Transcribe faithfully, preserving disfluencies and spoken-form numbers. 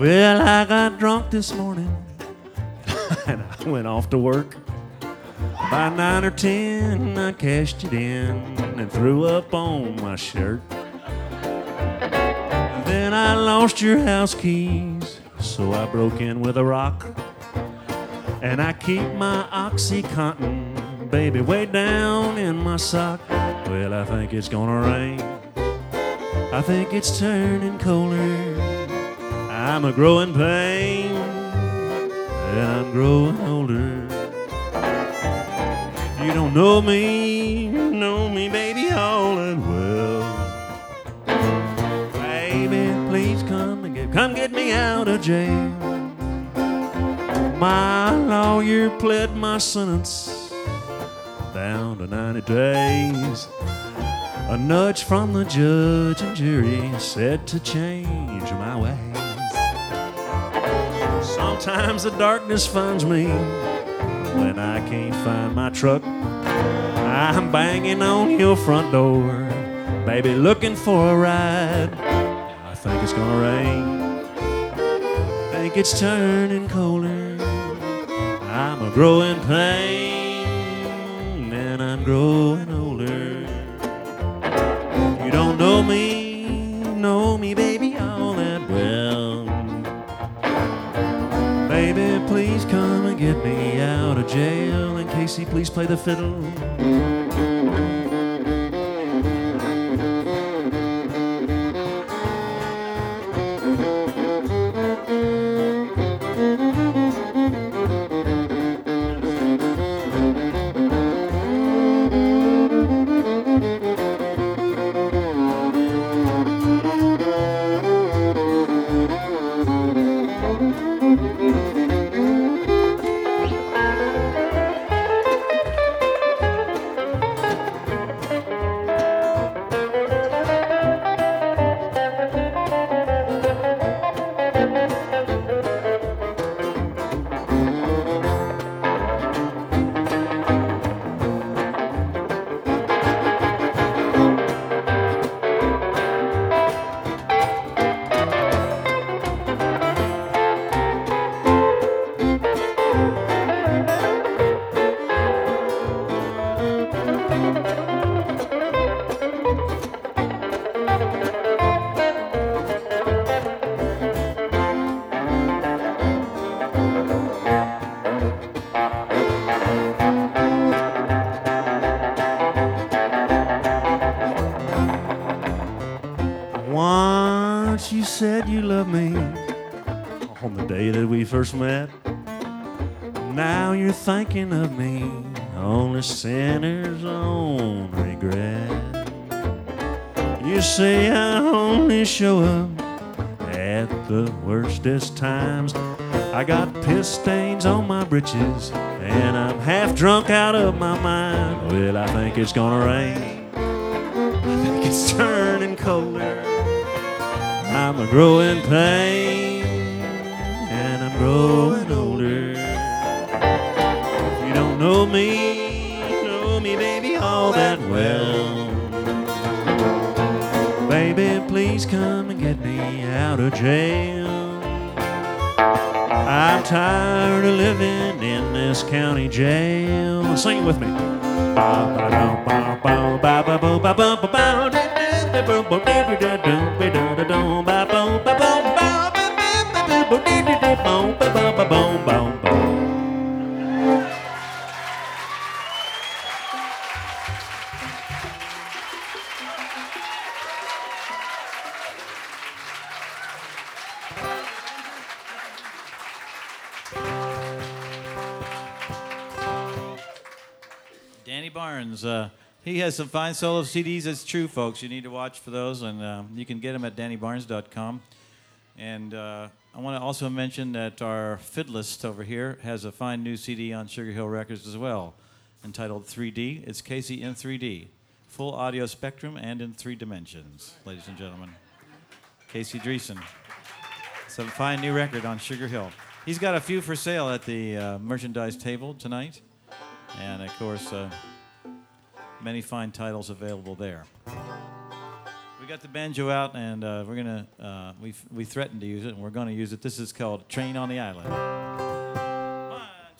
Well, I got drunk this morning and I went off to work. By nine or ten, I cashed it in and threw up on my shirt. Then I lost your house keys, so I broke in with a rock. And I keep my OxyContin, baby, way down in my sock. Well, I think it's gonna rain. I think it's turning colder. I'm a growing pain, and I'm growing older. You don't know me, know me, baby, all that well. Baby, please come and get, come get me out of jail. My lawyer pled my sentence down to ninety days. A nudge from the judge and jury said to change my ways. Sometimes the darkness finds me when I can't find my truck. I'm banging on your front door, baby, looking for a ride. I think it's gonna rain. I think it's turning colder. I'm a growing pain, and I'm growing older. You don't know me, know me, baby, all that well. Baby, please come and get me out of jail. And Casey, please play the fiddle. Once you said you loved me on the day that we first met. Now you're thinking of me, only sinner's own regret. You say I only show up at the worstest times. I got piss stains on my britches, and I'm half drunk out of my mind. Well, I think it's gonna rain. I think it's turning colder. I'm a growing pain, and I'm growing older. You don't know me, know me, baby, all that well. Baby, please come and get me out of jail. I'm tired of living in this county jail. Sing it with me. Danny Barnes, uh, he has some fine solo C Ds. It's true, folks. You need to watch for those, and uh, you can get them at danny barnes dot com. And uh, I want to also mention that our fiddlist over here has a fine new C D on Sugar Hill Records as well, entitled three D. It's Casey in three D, full audio spectrum and in three dimensions, ladies and gentlemen. Casey Dreesen. Some fine new record on Sugar Hill. He's got a few for sale at the uh, merchandise table tonight. And, of course, uh, many fine titles available there. We got the banjo out, and uh, we're gonna uh, we we threatened to use it, and we're gonna use it. This is called "Train on the Island."